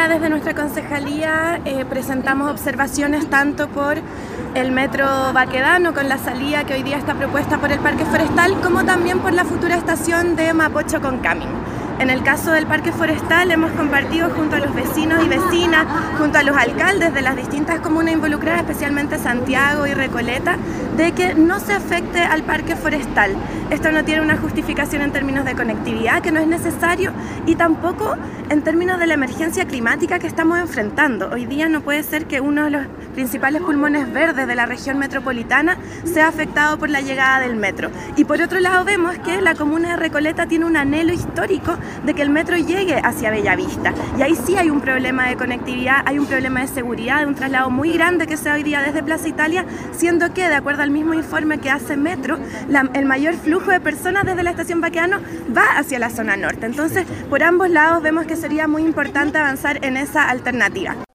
día desde nuestra concejalía presentamos observaciones tanto por el metro Baquedano con la salida que hoy día está propuesta por el Parque Forestal, como también por la futura estación de Mapocho con Camin. En el caso del Parque Forestal hemos compartido junto a los vecinos y vecinas, junto a los alcaldes de las distintas comunas involucradas, especialmente Santiago y Recoleta, de que no se afecte al Parque Forestal. Esto no tiene una justificación en términos de conectividad, que no es necesario, y tampoco en términos de la emergencia climática que estamos enfrentando. Hoy día no puede ser que uno de los principales pulmones verdes de la región metropolitana sea afectado por la llegada del metro. Y por otro lado vemos que la comuna de Recoleta tiene un anhelo histórico de que el metro llegue hacia Bellavista. Y ahí sí hay un problema de conectividad, hay un problema de seguridad, de un traslado muy grande que se da hoy día desde Plaza Italia, siendo que, de acuerdo al mismo informe que hace Metro, el mayor flujo de personas desde la estación Baquedano va hacia la zona norte. Entonces, por ambos lados vemos que sería muy importante avanzar en esa alternativa.